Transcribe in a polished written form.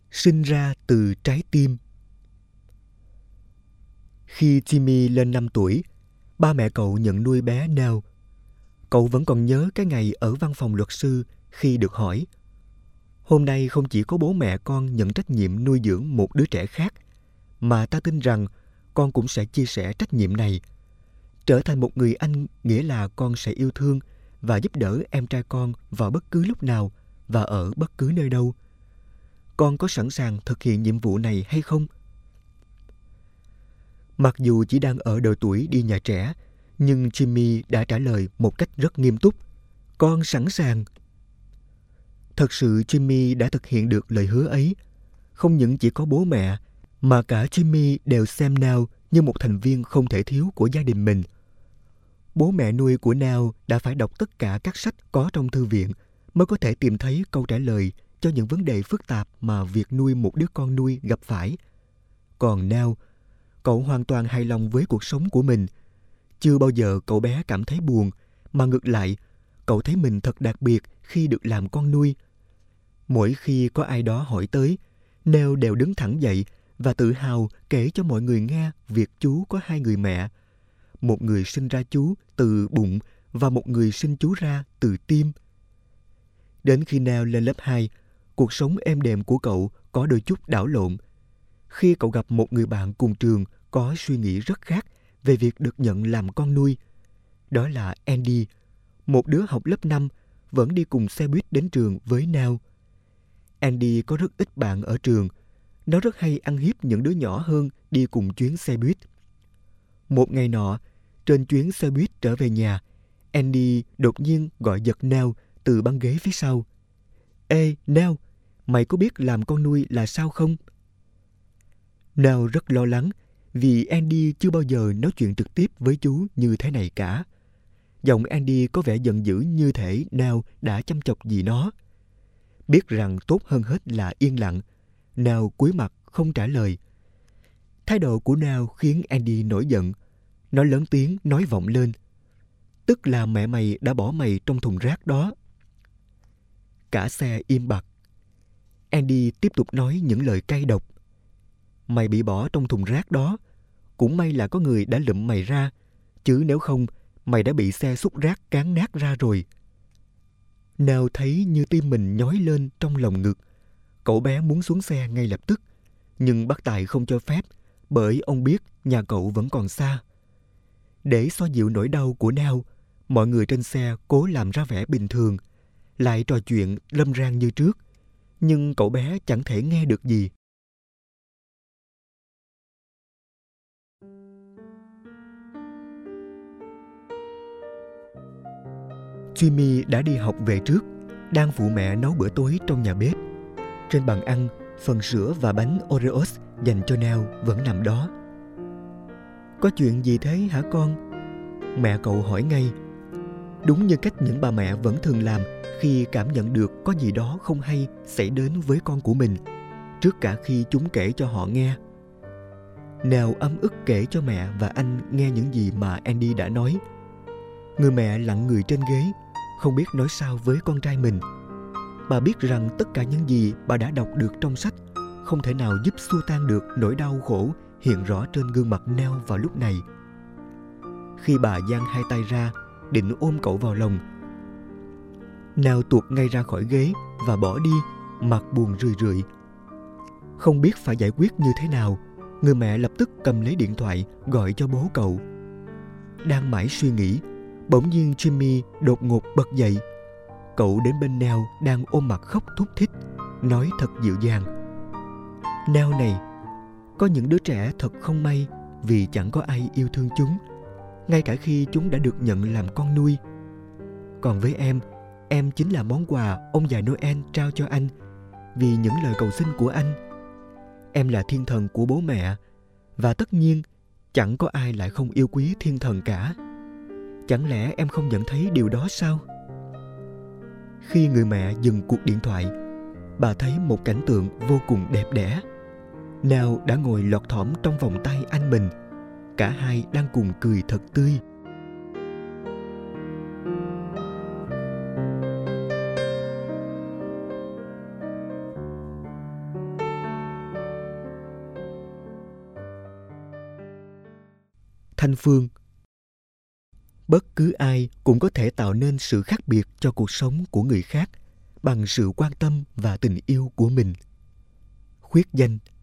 sinh ra từ trái tim. Khi Jimmy lên 5 tuổi, ba mẹ cậu nhận nuôi bé Nell. Cậu vẫn còn nhớ cái ngày ở văn phòng luật sư khi được hỏi: hôm nay không chỉ có bố mẹ con nhận trách nhiệm nuôi dưỡng một đứa trẻ khác, mà ta tin rằng con cũng sẽ chia sẻ trách nhiệm này. Trở thành một người anh nghĩa là con sẽ yêu thương và giúp đỡ em trai con vào bất cứ lúc nào và ở bất cứ nơi đâu. Con có sẵn sàng thực hiện nhiệm vụ này hay không? Mặc dù chỉ đang ở độ tuổi đi nhà trẻ, nhưng Jimmy đã trả lời một cách rất nghiêm túc: con sẵn sàng. Thật sự Jimmy đã thực hiện được lời hứa ấy. Không những chỉ có bố mẹ, mà cả Jimmy đều xem Nell như một thành viên không thể thiếu của gia đình mình. Bố mẹ nuôi của Nell đã phải đọc tất cả các sách có trong thư viện mới có thể tìm thấy câu trả lời cho những vấn đề phức tạp mà việc nuôi một đứa con nuôi gặp phải. Còn Nell, cậu hoàn toàn hài lòng với cuộc sống của mình. Chưa bao giờ cậu bé cảm thấy buồn, mà ngược lại, cậu thấy mình thật đặc biệt khi được làm con nuôi. Mỗi khi có ai đó hỏi tới, Nell đều đứng thẳng dậy và tự hào kể cho mọi người nghe việc chú có 2 người mẹ. Một người sinh ra chú từ bụng và một người sinh chú ra từ tim. Đến khi Nell lên lớp 2, cuộc sống êm đềm của cậu có đôi chút đảo lộn. Khi cậu gặp một người bạn cùng trường có suy nghĩ rất khác về việc được nhận làm con nuôi. Đó là Andy, một đứa học lớp 5, vẫn đi cùng xe buýt đến trường với Nell. Andy có rất ít bạn ở trường. Nó rất hay ăn hiếp những đứa nhỏ hơn đi cùng chuyến xe buýt. Một ngày nọ, trên chuyến xe buýt trở về nhà, Andy đột nhiên gọi giật Nell từ băng ghế phía sau. Ê, Nell, mày có biết làm con nuôi là sao không? Nell rất lo lắng vì Andy chưa bao giờ nói chuyện trực tiếp với chú như thế này cả. Giọng Andy có vẻ giận dữ như thể Nell đã chăm chọc gì nó. Biết rằng tốt hơn hết là yên lặng, Nell cúi mặt không trả lời. Thái độ của Nell khiến Andy nổi giận. Nó lớn tiếng nói vọng lên: tức là mẹ mày đã bỏ mày trong thùng rác đó. Cả xe im bặt. Andy tiếp tục nói những lời cay độc. Mày bị bỏ trong thùng rác đó. Cũng may là có người đã lụm mày ra, chứ nếu không, mày đã bị xe xúc rác cán nát ra rồi. Nell thấy như tim mình nhói lên trong lòng ngực. Cậu bé muốn xuống xe ngay lập tức, nhưng bác tài không cho phép, bởi ông biết nhà cậu vẫn còn xa. Để xoa dịu nỗi đau của Nell, mọi người trên xe cố làm ra vẻ bình thường, lại trò chuyện râm ran như trước, nhưng cậu bé chẳng thể nghe được gì. Jimmy đã đi học về trước, đang phụ mẹ nấu bữa tối trong nhà bếp. Trên bàn ăn, phần sữa và bánh Oreos dành cho Nell vẫn nằm đó. Có chuyện gì thế hả con? Mẹ cậu hỏi ngay. Đúng như cách những bà mẹ vẫn thường làm khi cảm nhận được có gì đó không hay xảy đến với con của mình, trước cả khi chúng kể cho họ nghe. Nell ấm ức kể cho mẹ và anh nghe những gì mà Andy đã nói. Người mẹ lặng người trên ghế, không biết nói sao với con trai mình. Bà biết rằng tất cả những gì bà đã đọc được trong sách không thể nào giúp xua tan được nỗi đau khổ hiện rõ trên gương mặt Nell vào lúc này. Khi bà giang hai tay ra định ôm cậu vào lòng, Nell tuột ngay ra khỏi ghế và bỏ đi, mặt buồn rười rượi. Không biết phải giải quyết như thế nào, người mẹ lập tức cầm lấy điện thoại gọi cho bố cậu. Đang mãi suy nghĩ, bỗng nhiên Jimmy đột ngột bật dậy. Cậu đến bên Nell đang ôm mặt khóc thút thít, nói thật dịu dàng: Nell này, có những đứa trẻ thật không may vì chẳng có ai yêu thương chúng, ngay cả khi chúng đã được nhận làm con nuôi. Còn với em chính là món quà ông già Noel trao cho anh vì những lời cầu xin của anh. Em là thiên thần của bố mẹ, và tất nhiên chẳng có ai lại không yêu quý thiên thần cả. Chẳng lẽ em không nhận thấy điều đó sao? Khi người mẹ dừng cuộc điện thoại, bà thấy một cảnh tượng vô cùng đẹp đẽ. Nell đã ngồi lọt thỏm trong vòng tay anh mình. Cả hai đang cùng cười thật tươi. Thanh Phương. Bất cứ ai cũng có thể tạo nên sự khác biệt cho cuộc sống của người khác bằng sự quan tâm và tình yêu của mình. Khuyết danh